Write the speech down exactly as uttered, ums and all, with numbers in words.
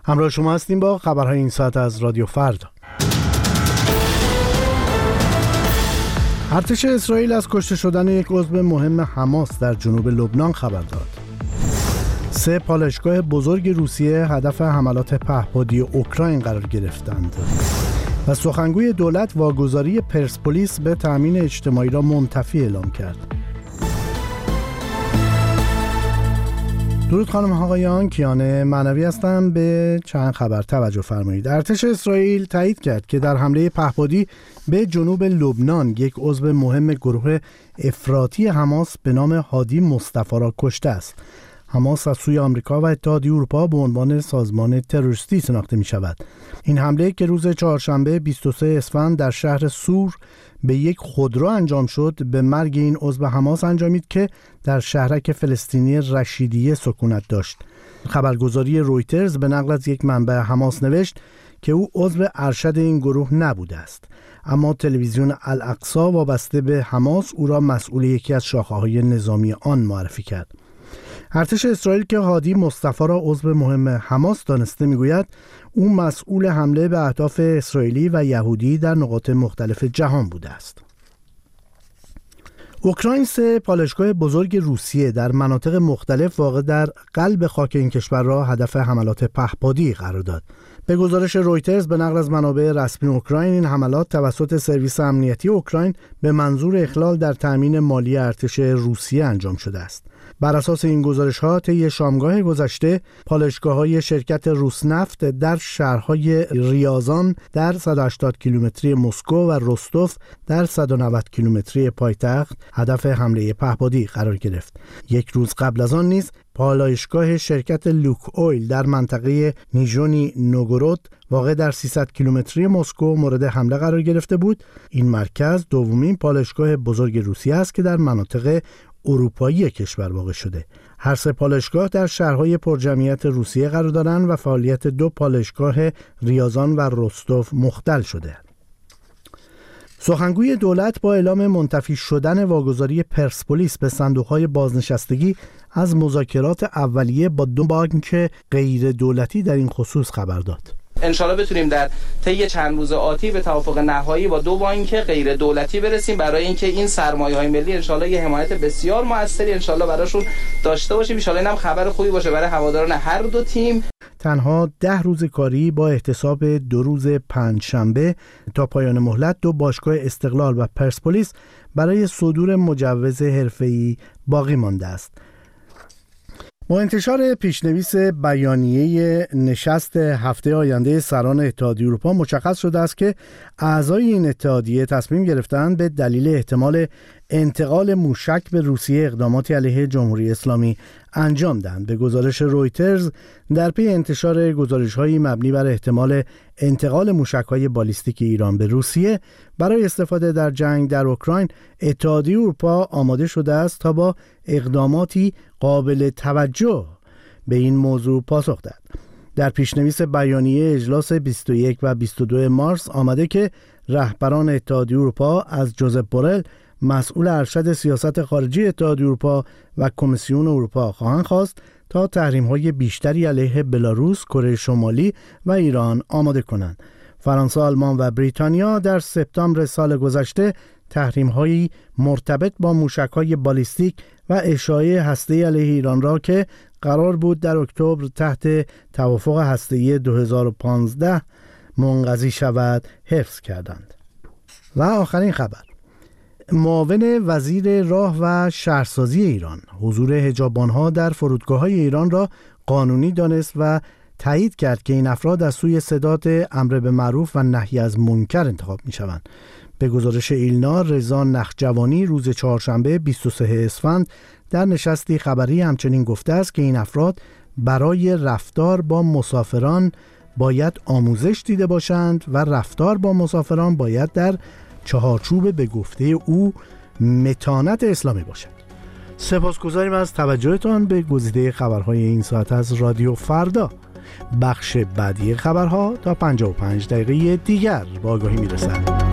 همراه شما هستیم با خبرهای این ساعت از رادیو فردا. ارتش اسرائیل از کشته شدن یک عضو مهم حماس در جنوب لبنان خبر داد. سه پالایشگاه بزرگ روسیه هدف حملات پهپادی اوکراین قرار گرفتند. و سخنگوی دولت واگذاری پرسپولیس به تامین اجتماعی را منتفی اعلام کرد. درود خانم آقایان، کیان معنوی هستم. به چند خبر توجه فرمایید. ارتش اسرائیل تایید کرد که در حمله پهپادی به جنوب لبنان یک عضو مهم گروه افراطی حماس به نام هادی مصطفی را کشته است. حماس از سوی آمریکا و اتحادیه اروپا به عنوان سازمان تروریستی شناخته می شود. این حمله که روز چهارشنبه بیست و سوم اسفند در شهر سور به یک خودرو انجام شد، به مرگ این عضو حماس انجامید که در شهرک فلسطینی رشیدیه سکونت داشت. خبرگزاری رویترز به نقل از یک منبع حماس نوشت که او عضو ارشد این گروه نبوده است، اما تلویزیون الاقصی وابسته به حماس او را مسئول یکی از شاخه‌های نظامی آن معرفی کرد. ارتش اسرائیل که هادی مصطفی را عضو مهم حماس دانسته میگوید او مسئول حمله به اهداف اسرائیلی و یهودی در نقاط مختلف جهان بوده است. اوکراین سه پالایشگاه بزرگ روسیه در مناطق مختلف واقع در قلب خاک این کشور را هدف حملات پهپادی قرار داد. به گزارش رویترز به نقل از منابع رسمی اوکراین، این حملات توسط سرویس امنیتی اوکراین به منظور اخلال در تامین مالی ارتش روسیه انجام شده است. بر اساس این گزارش‌ها طی شامگاه گذشته پالایشگاه‌های شرکت روسنفت در شهرهای ریازان در صد و هشتاد کیلومتری مسکو و رستوف در صد و نود کیلومتری پایتخت هدف حمله پهپادی قرار گرفت. یک روز قبل از آن نیز پالایشگاه شرکت لوک اویل در منطقه نیژنی نوگورود واقع در سیصد کیلومتری مسکو مورد حمله قرار گرفته بود. این مرکز دومین پالایشگاه بزرگ روسیه است که در مناطق اروپایی کشور واقع شده. هر سه پالایشگاه در شهرهای پرجمعیت روسیه قرار دارند و فعالیت دو پالایشگاه ریازان و رستوف مختل شده. سخنگوی دولت با اعلام منتفی شدن واگذاری پرسپولیس به صندوق‌های بازنشستگی از مذاکرات اولیه با دو بانک غیر دولتی در این خصوص خبر داد. انشالله بتونیم در طی چند روز آتی به توافق نهایی با دو بانک غیر دولتی برسیم برای اینکه این سرمایه‌های ملی انشالله یه حمایت بسیار موثری انشالله براشون داشته باشیم. انشالله اینم خبر خوبی باشه برای هواداران هر دو تیم. تنها ده روز کاری با احتساب دو روز پنجشنبه تا پایان مهلت دو باشگاه استقلال و پرسپولیس برای صدور مجوز حرفه‌ای باقی مانده است. با انتشار پیشنویس بیانیه نشست هفته آینده سران اتحادیه اروپا مشخص شده است که اعضای این اتحادیه تصمیم گرفتند به دلیل احتمال انتقال موشک به روسیه اقداماتی علیه جمهوری اسلامی انجام دهند. به گزارش رویترز در پی انتشار گزارش‌هایی مبنی بر احتمال انتقال موشک‌های بالیستیک ایران به روسیه برای استفاده در جنگ در اوکراین، اتحادیه اروپا آماده شده است تا با اقداماتی قابل توجه به این موضوع پاسخ دهد. در پیشنویس بیانیه اجلاس بیست و یک و بیست و دو مارس آمده که رهبران اتحادیه اروپا از جوزپ بورل مسئول ارشد سیاست خارجی اتحادیه اروپا و کمیسیون اروپا خواهند خواست تا تحریم‌های بیشتری علیه بلاروس، کره شمالی و ایران آماده کنند. فرانسه، آلمان و بریتانیا در سپتامبر سال گذشته تحریم‌هایی مرتبط با موشک‌های بالیستیک و اشاعه هسته‌ای علیه ایران را که قرار بود در اکتبر تحت توافق هسته‌ای دو هزار و پانزده منقضی شود حفظ کردند. و آخرین خبر، معاون وزیر راه و شهرسازی ایران حضور حجابانها در فرودگاه‌های ایران را قانونی دانست و تایید کرد که این افراد از سوی سداد امر به معروف و نهی از منکر انتخاب می‌شوند. به گزارش ایلنا، رضا نخجوانی روز چهارشنبه بیست و سوم اسفند در نشستی خبری همچنین گفته است که این افراد برای رفتار با مسافران باید آموزش دیده باشند و رفتار با مسافران باید در چهارچوب به گفته او متانت اسلامی باشد. سپاسگزاریم از توجهتان به گزیده خبرهای این ساعت از رادیو فردا. بخش بعدی خبرها تا پنجاه و پنج دقیقه دیگر با آگاهی میرسد.